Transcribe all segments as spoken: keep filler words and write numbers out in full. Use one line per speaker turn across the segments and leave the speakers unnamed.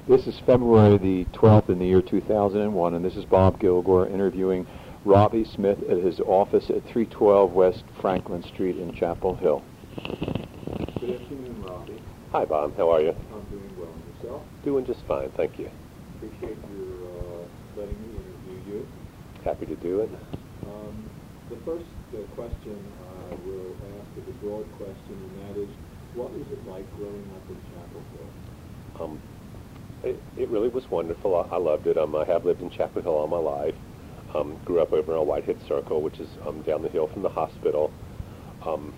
This is February the twelfth in the year two thousand one, and this is Bob Gilgore interviewing Robbie Smith at his office at three twelve West Franklin Street in Chapel Hill.
Good afternoon, Robbie.
Hi, Bob. How are you?
I'm doing well. And yourself?
Doing just fine, thank you.
Appreciate your uh, letting me interview you.
Happy to do it.
Um, the first uh, question I will ask is a broad question, and that is, what was it like growing up in Chapel Hill?
Um, it, it really was wonderful. I, I loved it. Um, I have lived in Chapel Hill all my life. Um, grew up over on Whitehead Circle, which is um, down the hill from the hospital. Um,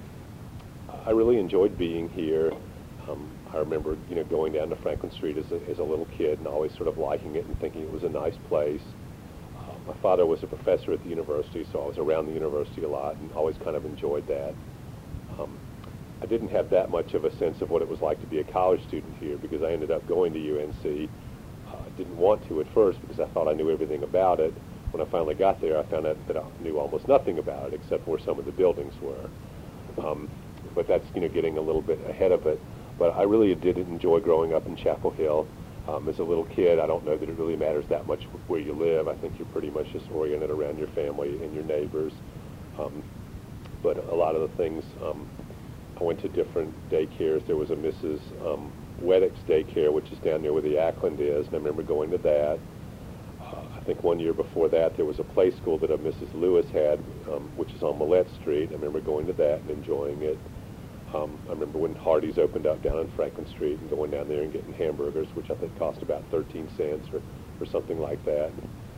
I really enjoyed being here. Um, I remember, you know, going down to Franklin Street as a, as a little kid and always sort of liking it and thinking it was a nice place. Uh, my father was a professor at the university, so I was around the university a lot and always kind of enjoyed that. Um, I didn't have that much of a sense of what it was like to be a college student here because I ended up going to U N C. I uh, didn't want to at first because I thought I knew everything about it. When I finally got there, I found out that I knew almost nothing about it except where some of the buildings were. Um, but that's, you know, getting a little bit ahead of it. But I really did enjoy growing up in Chapel Hill. Um, as a little kid, I don't know that it really matters that much where you live. I think you're pretty much just oriented around your family and your neighbors. Um, but a lot of the things, um, I went to different daycares. There was a Missus Um, Weddick's daycare, which is down there where the Ackland is, and I remember going to that. Uh, I think one year before that, there was a play school that a Missus Lewis had, um, which is on Millette Street. I remember going to that and enjoying it. Um, I remember when Hardee's opened up down on Franklin Street and going down there and getting hamburgers, which I think cost about thirteen cents or, or something like that.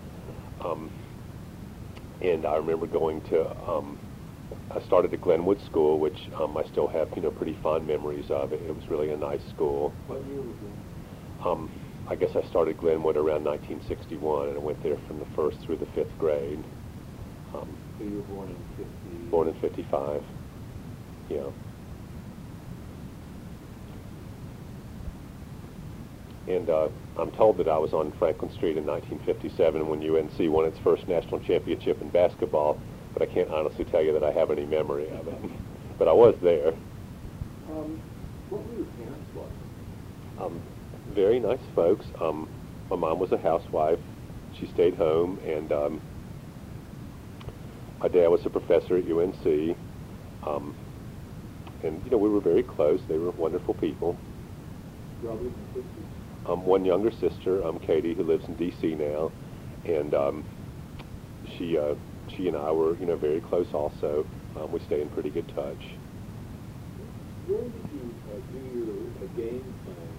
Um, and I remember going to, um, I started at Glenwood School, which um, I still have, you know, pretty fond memories of. It, it was really a nice school.
What year was it?
Um, I guess I started Glenwood around nineteen sixty-one, and I went there from the first through the fifth grade. Um,
So you were born in fifty?
born in fifty-five, yeah. And uh, I'm told that I was on Franklin Street in nineteen fifty-seven when U N C won its first national championship in basketball, but I can't honestly tell you that I have any memory of it. But I was there.
Um, what were your parents like?
Um, very nice folks. Um, my mom was a housewife. She stayed home, and um, my dad was a professor at U N C. Um, and, you know, we were very close. They were wonderful people.
Brothers and sisters?
Um, one younger sister, um, Katie, who lives in D C now, and um, she uh, she and I were, you know, very close also. Um, we stay in pretty good touch.
Where did you uh, do your uh, game plan,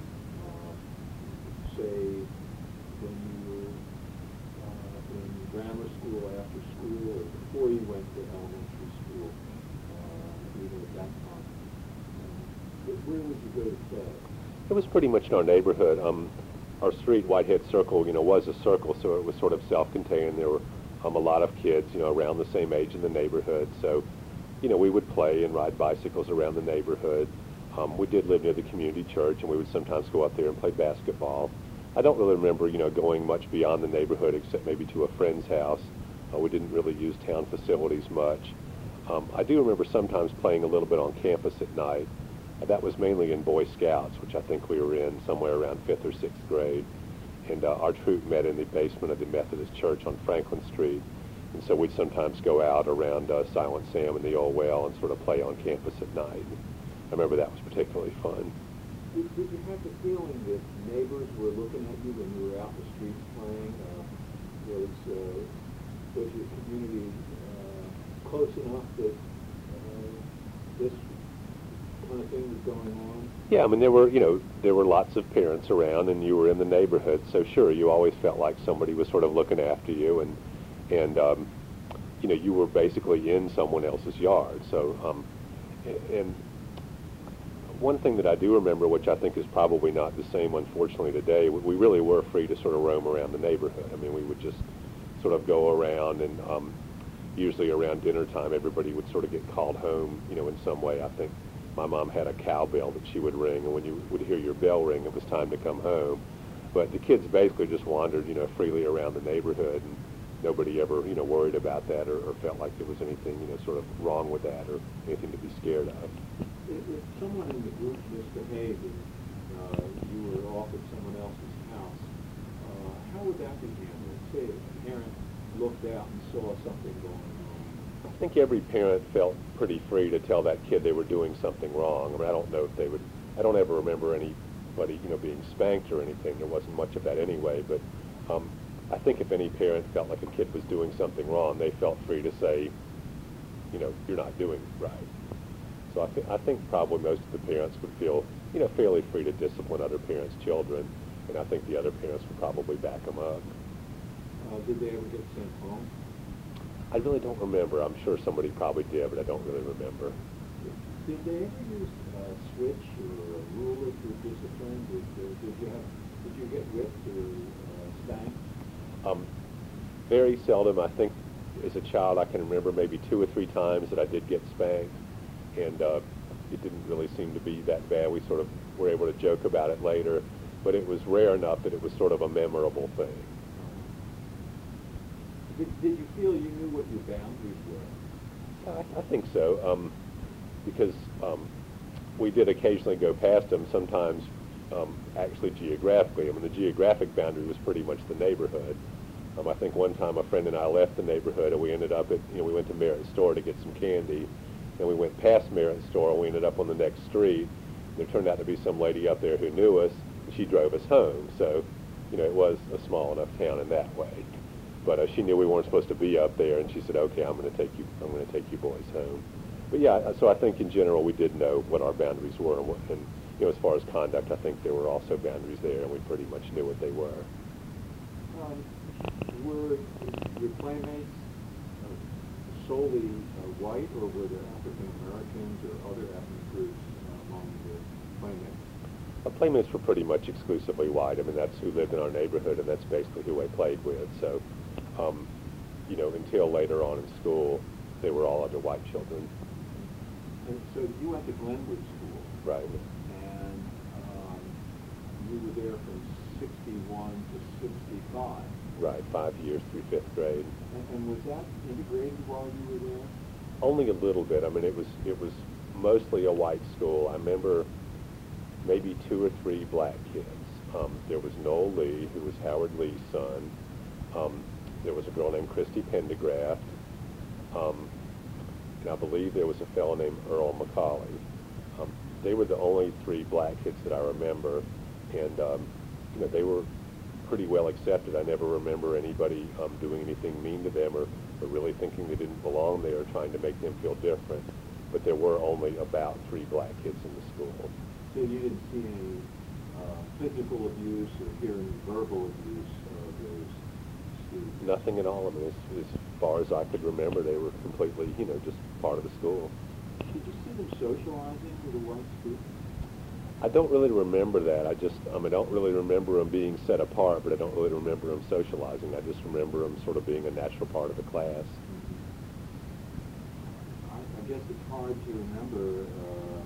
uh, say, when you were uh, in grammar school, after school, or before you went to elementary school, uh, even at that time? Uh, where would you go to play?
It was pretty much in our neighborhood. Um, our street, Whitehead Circle, you know, was a circle, so it was sort of self-contained. There were um, a lot of kids, you know, around the same age in the neighborhood. So, you know, we would play and ride bicycles around the neighborhood. Um, we did live near the community church, and we would sometimes go up there and play basketball. I don't really remember, you know, going much beyond the neighborhood except maybe to a friend's house. Uh, we didn't really use town facilities much. Um, I do remember sometimes playing a little bit on campus at night. That was mainly in Boy Scouts, which I think we were in somewhere around fifth or sixth grade. And uh, our troop met in the basement of the Methodist Church on Franklin Street. And so we'd sometimes go out around uh, Silent Sam and the Old Well and sort of play on campus at night. I remember that was particularly fun.
Did, did you have the feeling that neighbors were looking at you when you were out in the streets playing? Uh, was, uh, was your community uh, close enough that uh, this kind of thing was going on?
Yeah, I mean, there were, you know, there were lots of parents around, and you were in the neighborhood, so sure, you always felt like somebody was sort of looking after you, and, and um, you know, you were basically in someone else's yard. So, um, and one thing that I do remember, which I think is probably not the same, unfortunately, today, we really were free to sort of roam around the neighborhood. I mean, we would just sort of go around, and um, usually around dinner time, everybody would sort of get called home, you know, in some way. I think my mom had a cowbell that she would ring, and when you would hear your bell ring, it was time to come home. But the kids basically just wandered, you know, freely around the neighborhood, and nobody ever, you know, worried about that or, or felt like there was anything, you know, sort of wrong with that or anything to be scared of.
If, if someone in the group misbehaved and uh, you were off at someone else's house, uh, how would that be handled? Say a parent looked out and saw something going on.
I think every parent felt pretty free to tell that kid they were doing something wrong. I mean, I don't know if they would, I don't ever remember anybody, you know, being spanked or anything. There wasn't much of that anyway, but um, I think if any parent felt like a kid was doing something wrong, they felt free to say, you know, you're not doing it right. So I, th- I think probably most of the parents would feel, you know, fairly free to discipline other parents' children, and I think the other parents would probably back them up.
Uh, did they ever get sent home?
I really don't remember. I'm sure somebody probably did, but I don't really remember.
Did they ever use a switch or a ruler for discipline? Did, uh, did you have, did you get whipped or uh, spanked?
Um, very seldom. I think as a child I can remember maybe two or three times that I did get spanked, and uh, it didn't really seem to be that bad. We sort of were able to joke about it later, but it was rare enough that it was sort of a memorable thing.
Did, did you feel you knew what your boundaries were?
I, I think so, um, because um, we did occasionally go past them, sometimes um, actually geographically. I mean, the geographic boundary was pretty much the neighborhood. Um, I think one time a friend and I left the neighborhood, and we ended up at, you know, we went to Merritt's store to get some candy, and we went past Merritt's store, and we ended up on the next street. There turned out to be some lady up there who knew us, and she drove us home. So, you know, it was a small enough town in that way. But uh, she knew we weren't supposed to be up there, and she said, "Okay, I'm going to take you. I'm going to take you boys home." But yeah, so I think in general we did know what our boundaries were, and, what, and you know, as far as conduct, I think there were also boundaries there, and we pretty much knew what they were.
Um, were your playmates uh, solely uh, white, or were there African Americans or other ethnic groups uh, among the playmates?
Our playmates were pretty much exclusively white. I mean, that's who lived in our neighborhood, and that's basically who I played with. So, um, you know, until later on in school, they were all other white children.
And so you went to Glenwood School.
Right.
And um, you were there from sixty-one to sixty-five.
Right, five years through fifth grade.
And, and was that integrated while you were there?
Only a little bit. I mean, it was it was mostly a white school. I remember maybe two or three black kids. Um, there was Noel Lee, who was Howard Lee's son. Um, there was a girl named Christy Pendergraft. Um, and I believe there was a fellow named Earl McCauley. Um, they were the only three black kids that I remember, and um, you know, they were pretty well accepted. I never remember anybody um, doing anything mean to them, or, or really thinking they didn't belong there, or trying to make them feel different. But there were only about three black kids in the school.
So you didn't see any uh, physical abuse or hear any verbal abuse of those students?
Nothing at all. I mean, as, as far as I could remember, they were completely, you know, just part of the school.
Did you see them socializing with the white students?
I don't really remember that. I just, I mean, I don't really remember them being set apart, but I don't really remember them socializing. I just remember them sort of being a natural part of the class.
Mm-hmm. I, I guess it's hard to remember uh,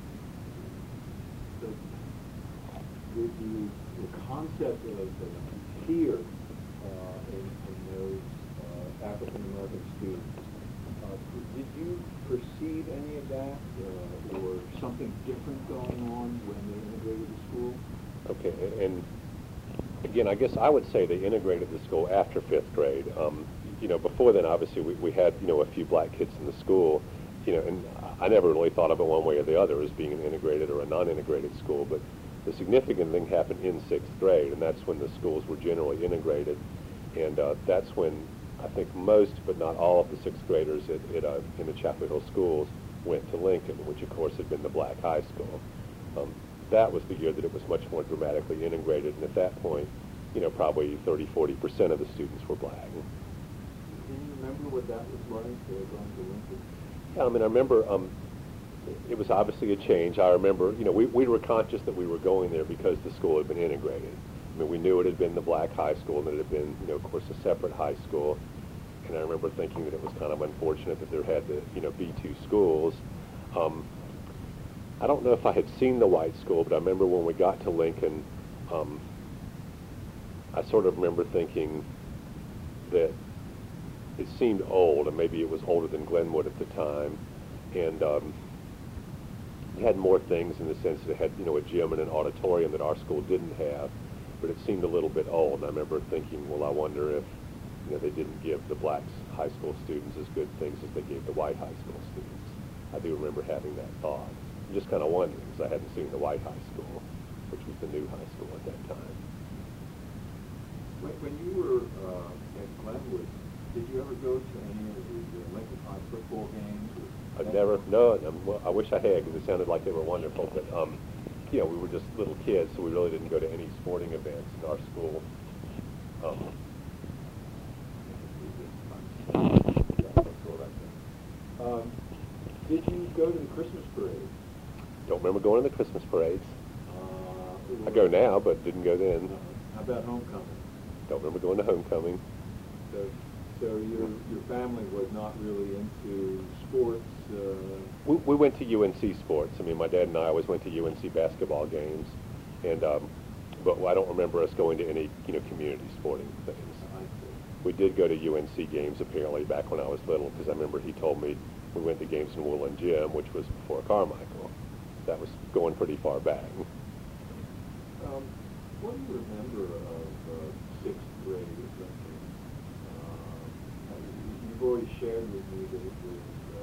the, the, the concept of, of fear uh, in, in those uh, African-American students. Uh, did you perceive any of that, uh, or something different going on when they integrated the school?
Okay, and again, I guess I would say they integrated the school after fifth grade. Um, you know, before then, obviously, we, we had, you know, a few black kids in the school, you know, and I never really thought of it one way or the other as being an integrated or a non-integrated school, but the significant thing happened in sixth grade, and that's when the schools were generally integrated, and uh, that's when I think most, but not all, of the sixth graders at, at, uh, in the Chapel Hill schools went to Lincoln, which of course had been the black high school. Um, that was the year that it was much more dramatically integrated, and at that point, you know, probably thirty, forty percent of the students were black.
Can you remember what that was like, uh, going to Lincoln?
Yeah, I mean, I remember um, it was obviously a change. I remember, you know, we, we were conscious that we were going there because the school had been integrated. I mean, we knew it had been the black high school, and that it had been, you know, of course, a separate high school. And I remember thinking that it was kind of unfortunate that there had to, you know, be two schools. Um, I don't know if I had seen the white school, but I remember when we got to Lincoln, um, I sort of remember thinking that it seemed old, and maybe it was older than Glenwood at the time. And um, it had more things in the sense that it had, you know, a gym and an auditorium that our school didn't have, but it seemed a little bit old. And I remember thinking, well, I wonder if, you know, they didn't give the black high school students as good things as they gave the white high school students. I do remember having that thought. I'm just kind of wondering, because I hadn't seen the white high school, which was the new high school at that time.
When, when you were uh, at Glenwood, did you ever go to any of the uh, Lincoln High football games? Or
I've never, no, um, well, I wish I had, because it sounded like they were wonderful, but, um, you know, we were just little kids, so we really didn't go to any sporting events in our school. Um,
Um, did you go to the Christmas parade?
don't remember going to the Christmas parades.
Uh,
I go now, but didn't go then.
Uh, how about homecoming?
Don't remember going to homecoming.
So, so your your family was not really into sports. Uh,
We, we went to U N C sports. I mean, my dad and I always went to U N C basketball games, and um, but I don't remember us going to any, you know, community sporting things.
I see.
We did go to U N C games apparently back when I was little, because I remember he told me we went to games in Woolland Gym, which was before Carmichael. That was going pretty far back.
Um, what do you remember of uh, sixth grade at Lincoln? Uh, you've already shared with me that it was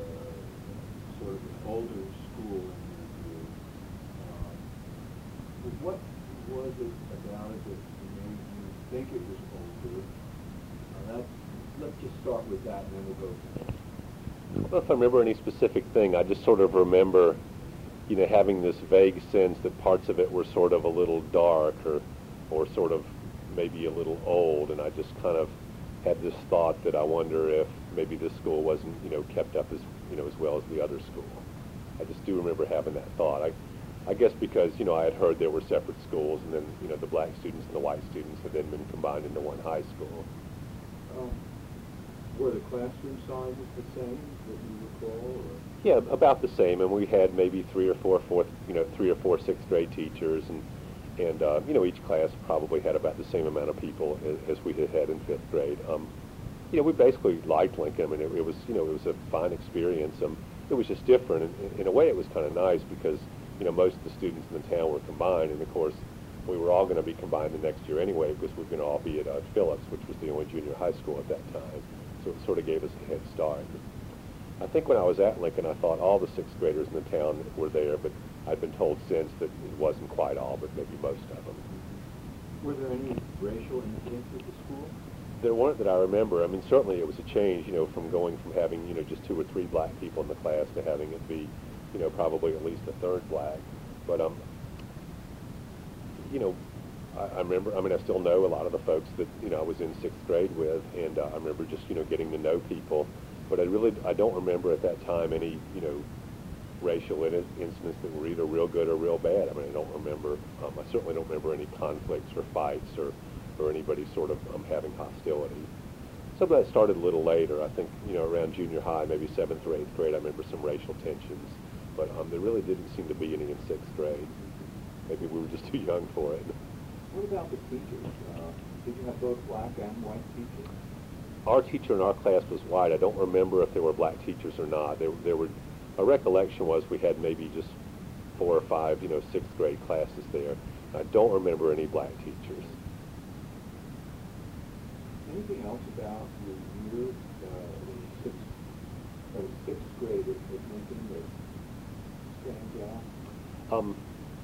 uh, sort of an older school in your view. Um, but what was it about it that made you think it was older? Uh, that, let's just start with that, and then we'll go from there.
I don't know if I remember any specific thing. I just sort of remember, you know, having this vague sense that parts of it were sort of a little dark or, or sort of maybe a little old, and I just kind of had this thought that I wonder if maybe this school wasn't, you know, kept up as, you know, as well as the other school. I just do remember having that thought. I, I guess because, you know, I had heard there were separate schools, and then, you know, the black students and the white students had then been combined into one high school.
Um, were the classroom sizes the same that you recall? Or?
Yeah, about the same, and we had maybe three or four fourth, you know, three or four sixth grade teachers, and and uh, you know, each class probably had about the same amount of people as, as we had had in fifth grade. Um, you know, we basically liked Lincoln. I mean, it, it was, you know, it was a fine experience. Um, it was just different, and in, in a way, it was kind of nice because, you know, most of the students in the town were combined, and of course, we were all going to be combined the next year anyway because we were going to all be at uh, Phillips, which was the only junior high school at that time. So it sort of gave us a head start. I think when I was at Lincoln, I thought all the sixth graders in the town were there, but I've been told since that it wasn't quite all, but maybe most of them.
Were there any racial incidents at the school?
There weren't that I remember. I mean, certainly it was a change, you know, from going from having, you know, just two or three black people in the class to having it be, you know, probably at least a third black. But, um, you know, I, I remember, I mean, I still know a lot of the folks that, you know, I was in sixth grade with, and uh, I remember just, you know, getting to know people. But I really, I don't remember at that time any, you know, racial in incidents that were either real good or real bad. I mean, I don't remember, um, I certainly don't remember any conflicts or fights or, or anybody sort of um, having hostility. Some of that started a little later. I think, you know, around junior high, maybe seventh or eighth grade, I remember some racial tensions. But um, there really didn't seem to be any in sixth grade. Maybe we were just too young for it.
What about the teachers? Uh, did you have both black and white teachers?
Our teacher in our class was white. I don't remember if there were black teachers or not. There, there were, a recollection was we had maybe just four or five, you know, sixth grade classes there. I don't remember any black teachers.
Anything else about your year uh, in sixth, or sixth grade at, at Lincoln that stands out?
Um,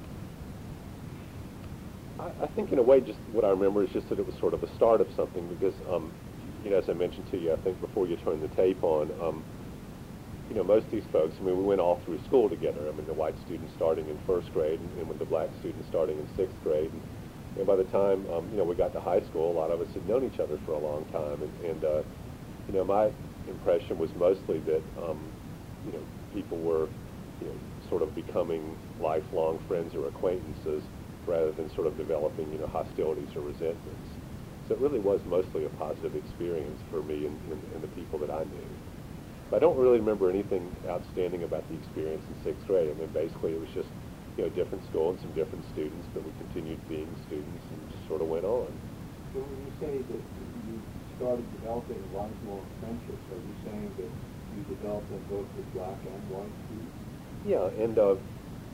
I, I think in a way just what I remember is just that it was sort of a start of something because, um, you know, as I mentioned to you, I think before you turn the tape on, um, you know, most of these folks, I mean, we went all through school together. I mean, the white students starting in first grade and, and with the black students starting in sixth grade. And, and by the time, um, you know, we got to high school, a lot of us had known each other for a long time. And, and uh, you know, my impression was mostly that, um, you know, people were, you know, sort of becoming lifelong friends or acquaintances rather than sort of developing, you know, hostilities or resentments. So it really was mostly a positive experience for me and, and, and the people that I knew. But I don't really remember anything outstanding about the experience in sixth grade. I mean, basically it was just, you know, a different school and some different students, but we continued being students and just sort of went on.
So when you say that you started developing lifelong friendships, are you saying that you developed them both with black and white students?
Yeah, and uh,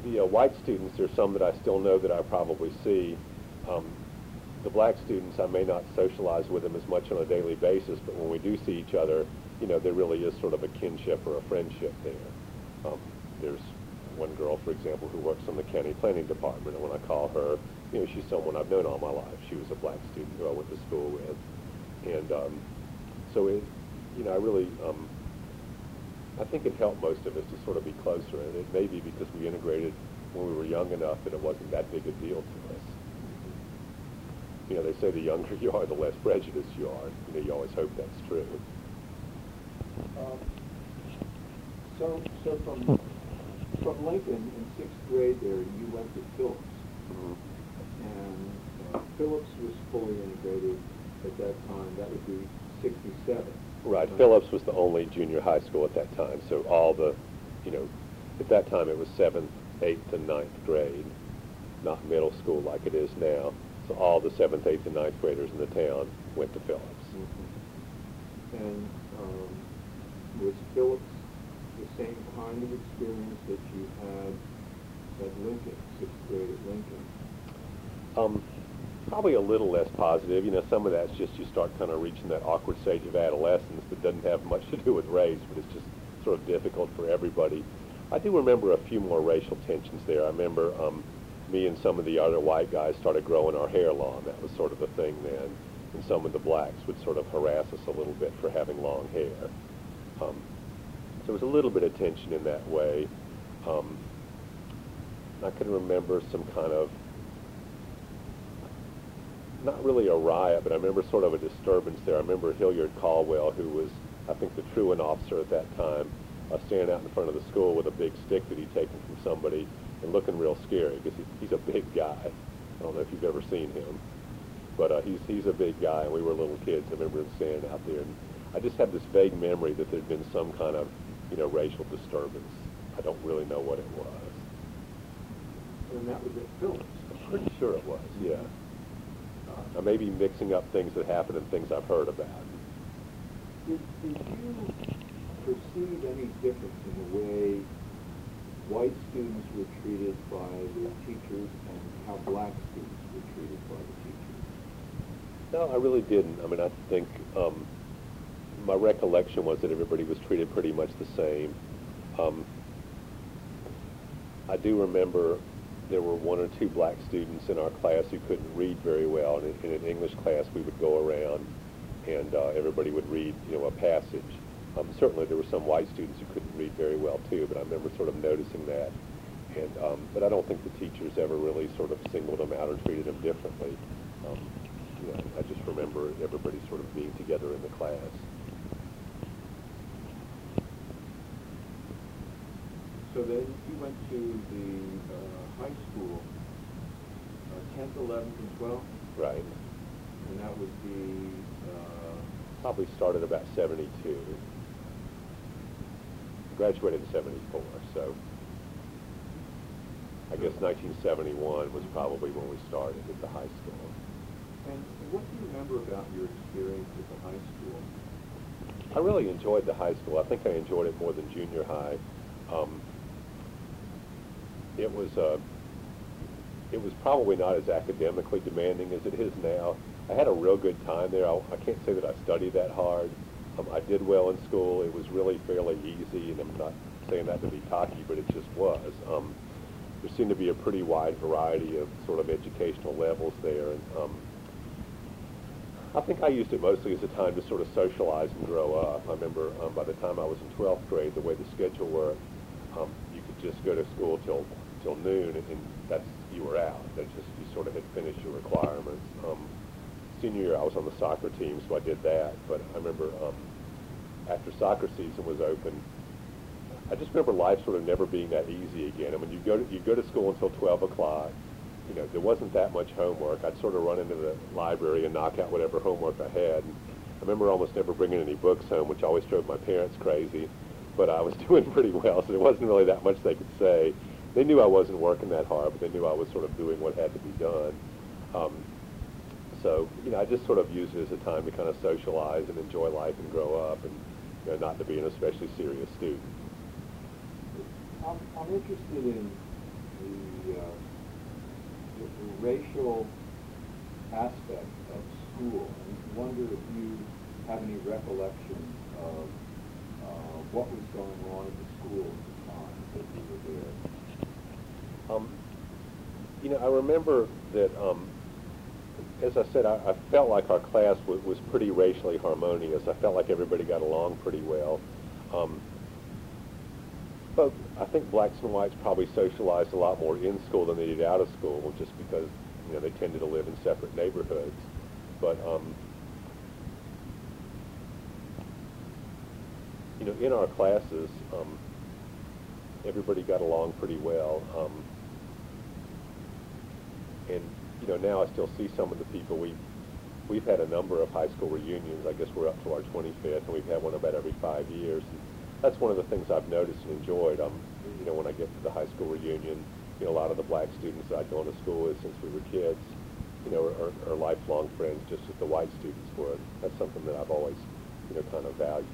the uh, white students, there's some that I still know that I probably see. Um, the black students, I may not socialize with them as much on a daily basis, but when we do see each other, you know, there really is sort of a kinship or a friendship there. Um, there's one girl, for example, who works on the county planning department, and when I call her, you know, she's someone I've known all my life. She was a black student who I went to school with. And um, so, it, you know, I really, um, I think it helped most of us to sort of be closer, and it may be because we integrated when we were young enough that it wasn't that big a deal to us. You know, they say the younger you are, the less prejudiced you are. You know, you always hope that's true.
Um, so, so from from Lincoln in sixth grade there, you went to Phillips,
Mm-hmm.
and uh, Phillips was fully integrated at that time. That would be sixty-seven.
Right. Phillips was the only junior high school at that time, so all the, you know, at that time it was seventh, eighth, and ninth grade, not middle school like it is now. So all the seventh, eighth, and ninth graders in the town went to Phillips.
Mm-hmm. And um, was Phillips the same kind of experience that you had at Lincoln, sixth grade at Lincoln?
Um, probably a little less positive. You know, some of that's just you start kind of reaching that awkward stage of adolescence that doesn't have much to do with race, but it's just sort of difficult for everybody. I do remember a few more racial tensions there. I remember um, me and some of the other white guys started growing our hair long. That was sort of the thing then. And some of the blacks would sort of harass us a little bit for having long hair. Um, so there was a little bit of tension in that way. Um, I can remember some kind of, not really a riot, but I remember sort of a disturbance there. I remember Hilliard Caldwell, who was, I think, the truant officer at that time, uh, standing out in front of the school with a big stick that he'd taken from somebody and looking real scary because he, he's a big guy. I don't know if you've ever seen him, but uh, he's he's a big guy, and we were little kids. I remember him standing out there, and I just have this vague memory that there'd been some kind of, you know, racial disturbance. I don't really know what it was.
And that was at Phillips.
I'm pretty sure it was, yeah. I may be mixing up things that happened and things I've heard about.
Did, did you perceive any difference in the way white students were treated by their teachers and how black students were treated by the teachers?
No, I really didn't. I mean, I think um, my recollection was that everybody was treated pretty much the same. Um, I do remember there were one or two black students in our class who couldn't read very well, and in, in an English class we would go around and uh, everybody would read, you know, a passage. Um, certainly there were some white students who couldn't read very well too, but I remember sort of noticing that. And um, but I don't think the teachers ever really sort of singled them out or treated them differently. Um, you know, I just remember everybody sort of being together in the class.
So then you went to the uh, high school, uh, tenth, eleventh, and twelfth?
Right.
And that would be... Uh,
Probably started about seventy-two. Graduated in seventy-four, so I guess nineteen seventy-one was probably when we started at the high school.
and what do you remember about your experience at the high school?
I really enjoyed the high school. I think I enjoyed it more than junior high. Um, it was uh, it was probably not as academically demanding as it is now. I had a real good time there. I, I can't say that I studied that hard. Um, I did well in school. It was really fairly easy, and I'm not saying that to be cocky, but it just was. Um, there seemed to be a pretty wide variety of sort of educational levels there, and um, I think I used it mostly as a time to sort of socialize and grow up. I remember um, by the time I was in twelfth grade, the way the schedule worked, um, you could just go to school till till noon, and, and that's you were out. That just you sort of had finished your requirements. Um, senior year, I was on the soccer team, so I did that. But I remember um, after soccer season was open, I just remember life sort of never being that easy again. I mean, you go to you go to school until twelve o'clock. You know, there wasn't that much homework. I'd sort of run into the library and knock out whatever homework I had. And I remember almost never bringing any books home, which always drove my parents crazy. But I was doing pretty well, so there wasn't really that much they could say. They knew I wasn't working that hard, but they knew I was sort of doing what had to be done. Um, so, you know, I just sort of used it as a time to kind of socialize and enjoy life and grow up, and you know, not to be an especially serious student.
I'm, I'm interested in the, uh, the, the racial aspect of school. I wonder if you have any recollection of uh, what was going on in the school at the time that you were there.
Um, you know, I remember that, um, as I said, I, I felt like our class w was pretty racially harmonious. I felt like everybody got along pretty well. Um, but I think blacks and whites probably socialized a lot more in school than they did out of school, just because, you know, they tended to live in separate neighborhoods. But, um, you know, in our classes, um, everybody got along pretty well. Um, and, you know, now I still see some of the people. We, we've had a number of high school reunions. I guess we're up to our twenty-fifth, and we've had one about every five years. And that's one of the things I've noticed and enjoyed. Um, you know, when I get to the high school reunion, you know, a lot of the black students that I'd gone to school with since we were kids, you know, are, are lifelong friends, just as the white students were. That's something that I've always, you know, kind of valued.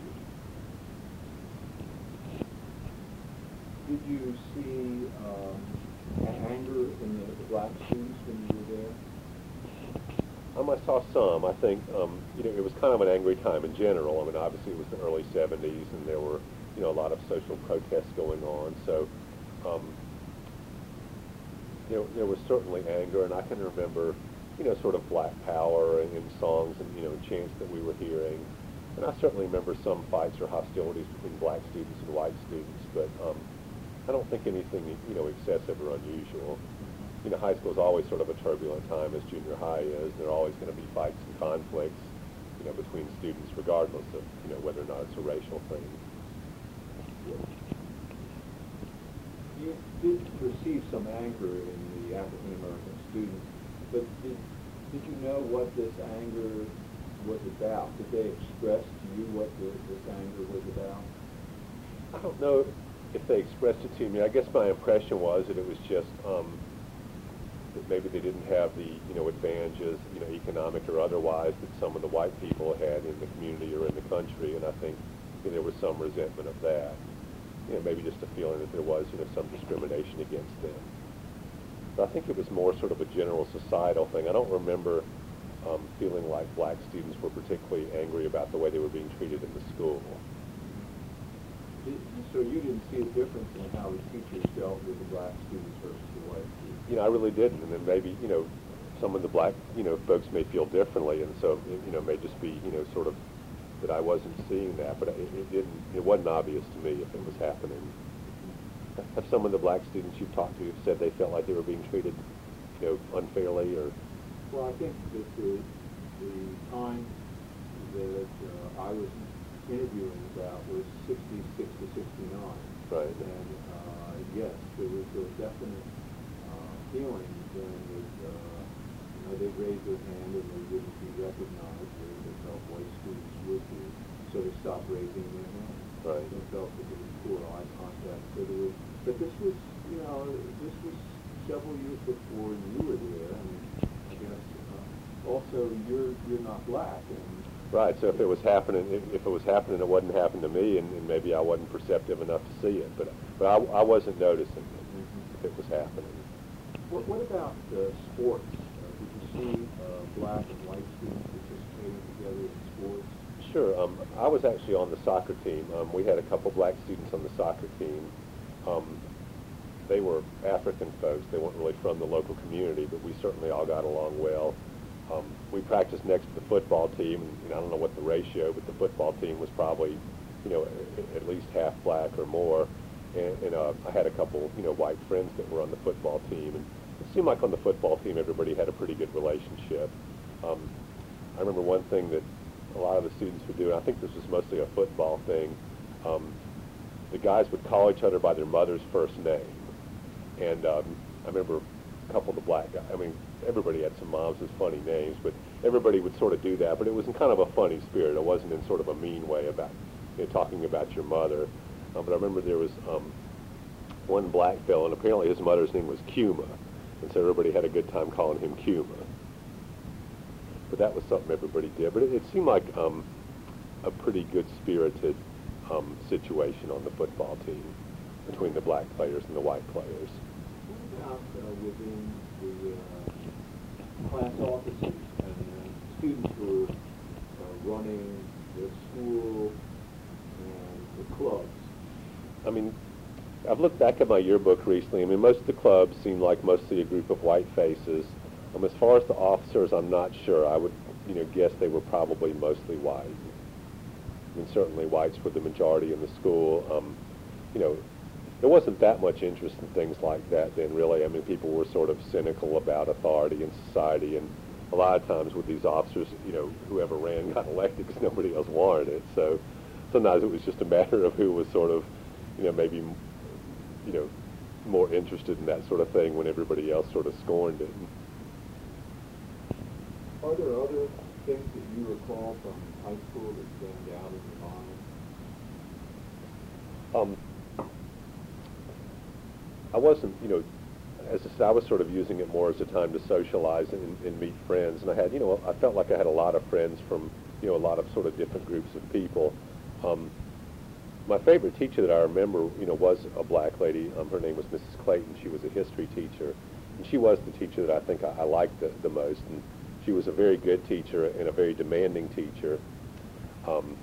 Did you see um, anger in the, the black students when you were there?
Um, I saw some. I think, um, you know, it was kind of an angry time in general. I mean, obviously it was the early seventies, and there were, you know, a lot of social protests going on. So, um, there, there was certainly anger, and I can remember, you know, sort of black power in, in songs and, you know, chants that we were hearing. And I certainly remember some fights or hostilities between black students and white students, but um, I don't think anything, you know, excessive or unusual. You know, high school is always sort of a turbulent time, as junior high is. There are always going to be fights and conflicts, you know, between students, regardless of, you know, whether or not it's a racial thing.
You did perceive some anger in the African American students, but did, did you know what this anger was about? Did they express to you what the, this anger was about?
I don't know if they expressed it to me. I guess my impression was that it was just um, that maybe they didn't have the, you know, advantages, you know, economic or otherwise, that some of the white people had in the community or in the country, and I think, you know, there was some resentment of that. You know, maybe just a feeling that there was, you know, some discrimination against them. But I think it was more sort of a general societal thing. I don't remember um, feeling like black students were particularly angry about the way they were being treated in the school.
Did, so you didn't see a difference in how the teachers dealt with the black students versus the white students?
You know, I really didn't. And then maybe, you know, some of the black, you know, folks may feel differently, and so, you know, it may just be, you know, sort of that I wasn't seeing that, but it, it didn't, it wasn't obvious to me if it was happening. Have some of the black students you've talked to said they felt like they were being treated, you know, unfairly, or?
Well, I think that the, the time that uh, I was interviewing about was sixty-six to sixty-nine.
Right.
And uh, yes, there was a definite uh, feeling then that uh, you know, they raised their hand and they wouldn't be recognized, or they felt white students would be, so they stopped raising their hand.
Right.
They felt that there was poor eye contact. So there was, but this was, you know, this was several years before you were there, and I guess uh, also you're you're not black. And
right, so if it was happening, if, if it was happening, it wasn't happening to me, and, and maybe I wasn't perceptive enough to see it. But but I, I wasn't noticing it, mm-hmm. if it was happening.
What, what about uh, sports? Uh, did you see uh, black and white students participating together in sports?
Sure. Um, I was actually on the soccer team. Um, we had a couple black students on the soccer team. Um, they were African folks. They weren't really from the local community, but we certainly all got along well. Um, we practiced next to the football team, and you know, I don't know what the ratio, but the football team was probably, you know, at, at least half black or more. And, and uh, I had a couple, you know, white friends that were on the football team, and it seemed like on the football team everybody had a pretty good relationship. Um, I remember one thing that a lot of the students would do, and I think this was mostly a football thing. Um, the guys would call each other by their mother's first name, and um, I remember a couple of the black guys. I mean, everybody had some moms with funny names, but everybody would sort of do that. But it was in kind of a funny spirit. It wasn't in sort of a mean way about, you know, talking about your mother. Um, but I remember there was um, one black fellow, and apparently his mother's name was Cuma, and so everybody had a good time calling him Cuma. But that was something everybody did. But it, it seemed like um, a pretty good spirited um, situation on the football team between the black players and the white players.
about uh, within the uh, class offices and the students who are uh, running the school and the clubs?
I mean, I've looked back at my yearbook recently. I mean, most of the clubs seem like mostly a group of white faces. Um, as far as the officers, I'm not sure. I would, you know, guess they were probably mostly white. I mean, certainly whites were the majority in the school. Um, you know, there wasn't that much interest in things like that then, really. I mean, people were sort of cynical about authority in society, and a lot of times with these officers, you know, whoever ran got elected because nobody else wanted it. So sometimes it was just a matter of who was sort of, you know, maybe, you know, more interested in that sort of thing when everybody else sort of scorned it.
Are there other things that you recall from high school that stand out in your mind?
Um, I wasn't, you know, as I said, I was sort of using it more as a time to socialize and, and meet friends. And I had, you know, I felt like I had a lot of friends from, you know, a lot of sort of different groups of people. Um, my favorite teacher that I remember, you know, was a black lady. Um, her name was Missus Clayton. She was a history teacher. And she was the teacher that I think I, I liked the, the most. And she was a very good teacher and a very demanding teacher. Um,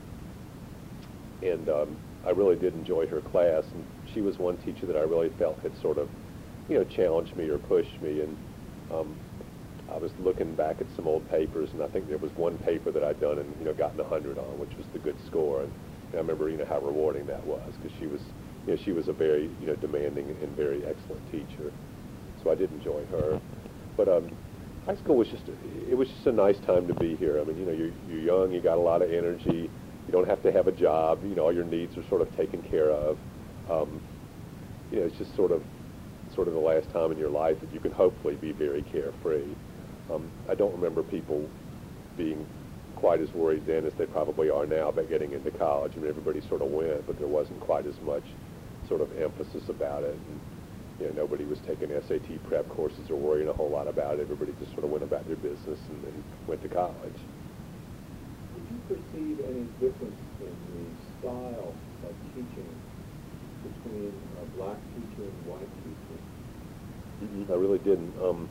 and um, I really did enjoy her class. And she was one teacher that I really felt had sort of, you know, challenged me or pushed me. And um, I was looking back at some old papers, and I think there was one paper that I'd done and, you know, gotten a hundred on, which was the good score. And, and I remember, you know, how rewarding that was, because she was, you know, she was a very, you know, demanding and very excellent teacher. So I did enjoy her. But um, high school was just, it was just a nice time to be here. I mean, you know, you're, you're young, you got a lot of energy, you don't have to have a job, you know, all your needs are sort of taken care of. Um, you know, it's just sort of, sort of the last time in your life that you can hopefully be very carefree. Um, I don't remember people being quite as worried then as they probably are now about getting into college. I mean, everybody sort of went, but there wasn't quite as much sort of emphasis about it. And, you know, nobody was taking S A T prep courses or worrying a whole lot about it. Everybody just sort of went about their business and, and went to college.
Did you perceive any difference in the style of teaching between a black teacher and a white teacher?
Mm-hmm. I really didn't. Um,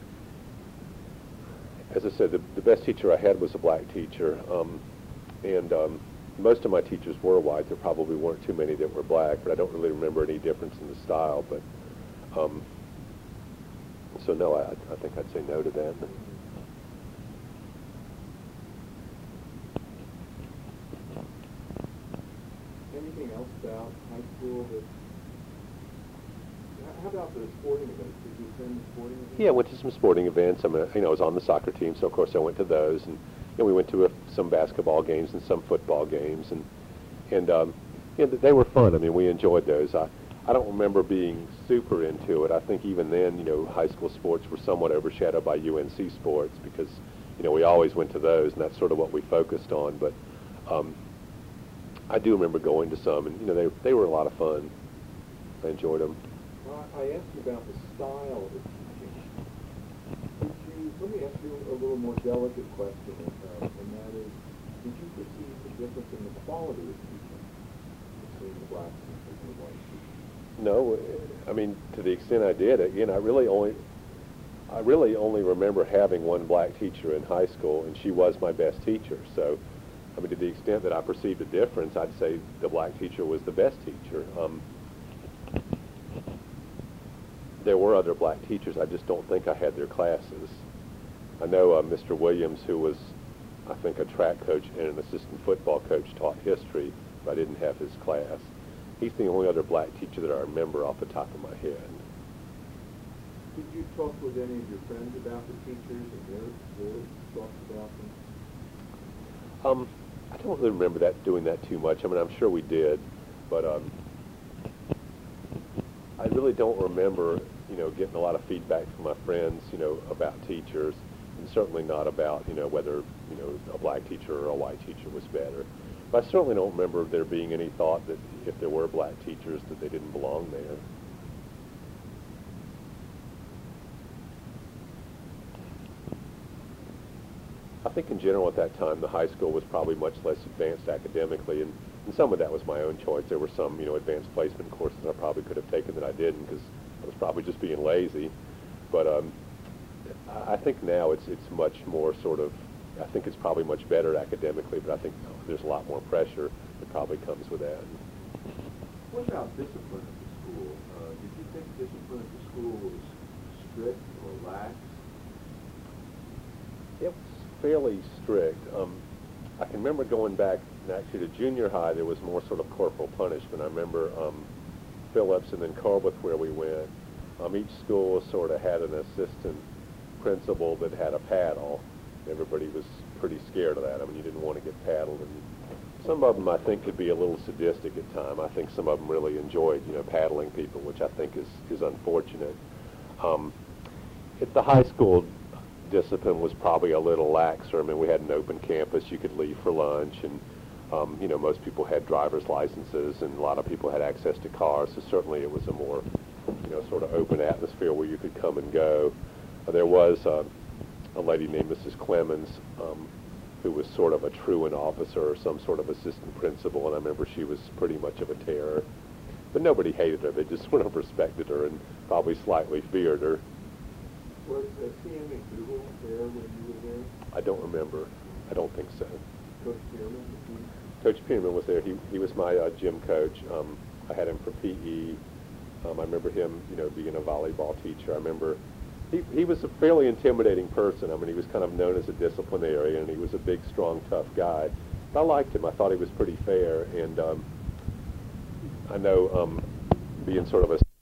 as I said, the, the best teacher I had was a black teacher, um, and um, most of my teachers were white. There probably weren't too many that were black, but I don't really remember any difference in the style. But um, so no, I, I think I'd say no to that.
Anything else about high school that? How about the sporting events? Did you attend the sporting events?
Yeah, I went to some sporting events. I mean, you know, I was on the soccer team, so of course I went to those, and you know, we went to a, some basketball games and some football games, and and um, you know, they were fun. I mean, we enjoyed those. I I don't remember being super into it. I think even then, you know, high school sports were somewhat overshadowed by U N C sports because, you know, we always went to those, and that's sort of what we focused on. But um, I do remember going to some, and you know, they they were a lot of fun. I enjoyed them.
Well, I asked you about the style of teaching. Did you, let me ask you a little more delicate question, uh, and that is, did you perceive the difference in the quality of teaching between the black teachers and the white teachers?
No, I mean, to the extent I did, again, I really only, I really only remember having one black teacher in high school, and she was my best teacher. So, I mean, to the extent that I perceived a difference, I'd say the black teacher was the best teacher. Um, there were other black teachers. I just don't think I had their classes. I know uh, Mister Williams, who was, I think, a track coach and an assistant football coach, taught history, but I didn't have his class. He's the only other black teacher that I remember off the top of my head.
Did you talk with any of your friends about the teachers and their, their thoughts about them?
Um, I don't really remember that doing that too much. I mean, I'm sure we did, but um, I really don't remember, you know, getting a lot of feedback from my friends, you know, about teachers, and certainly not about, you know, whether, you know, a black teacher or a white teacher was better. But I certainly don't remember there being any thought that if there were black teachers that they didn't belong there. I think in general at that time the high school was probably much less advanced academically, and, and some of that was my own choice. There were some, you know, advanced placement courses I probably could have taken that I didn't because I was probably just being lazy. But um, I I think now it's it's much more sort of, I think it's probably much better academically, but I think there's a lot more pressure that probably comes with that.
What about discipline at the school? Uh, did you think discipline at the school was strict or lax?
It was fairly strict. Um, I can remember going back, actually to junior high, there was more sort of corporal punishment. I remember um, Phillips and then Corbett where we went. Um, each school sort of had an assistant principal that had a paddle. Everybody was pretty scared of that. I mean, you didn't want to get paddled. And some of them, I think, could be a little sadistic at times. I think some of them really enjoyed, you know, paddling people, which I think is, is unfortunate. Um, at the high school, discipline was probably a little laxer. I mean, we had an open campus. You could leave for lunch, and, um, you know, most people had driver's licenses, and a lot of people had access to cars, so certainly it was a more, you know, sort of open atmosphere where you could come and go. Uh, there was uh, a lady named Missus Clemens, um, who was sort of a truant officer or some sort of assistant principal, and I remember she was pretty much of a terror. But nobody hated her. They just sort of respected her and probably slightly feared her.
Was uh, T M McDougal there when you were there?
I don't remember. I don't think so.
Coach Pearman?
Coach Pearman was there. He he was my uh, gym coach. Um, I had him for P E. Um, I remember him, you know, being a volleyball teacher. I remember he he was a fairly intimidating person. I mean, he was kind of known as a disciplinarian, and he was a big, strong, tough guy. But I liked him. I thought he was pretty fair, and um, I know um, being sort of a